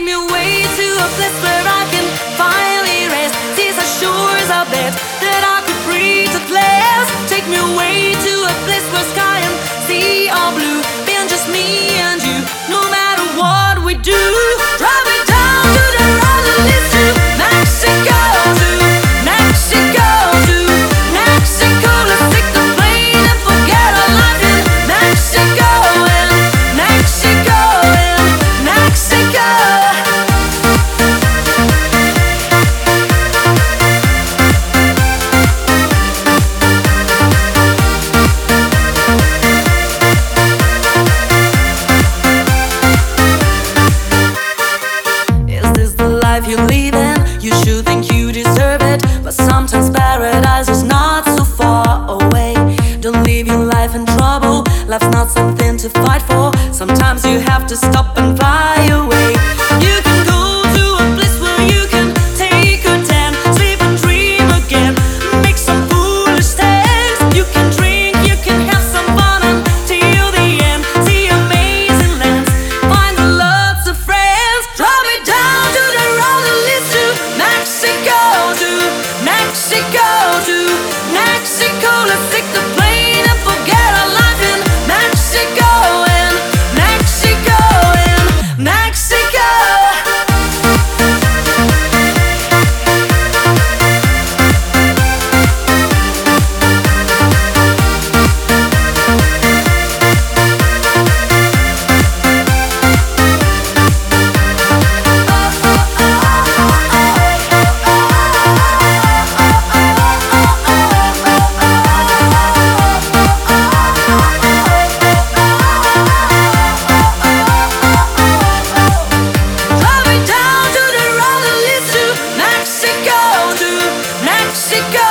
me away to a place where I can finally rest. These are shores I bet that I could breathe at last. Take me away to a place where sky and sea are blue, being just me and you, no matter what we do. Drive me down to the road that leads to Mexico, to Mexico, to Mexico. Let's take the plane and forget our life in Mexico, and Mexico, and Mexico. You're leaving, you should think you deserve it, but sometimes paradise is not so far away. Don't leave your life in trouble, life's not something to fight for. Sometimes you have to stop and fly away. You can go to a place where you can take a tan, sleep and dream again, make some foolish steps. You can drink, you can have some fun until the end, see amazing lands, find lots of friends. Drive me down to the road that leads to Mexico, to Mexico, to Mexico. Let's take the plane and forget our life in Mexico, and Mexico, and Mexico. Drive me down to the road that leads to Mexico, to Mexico.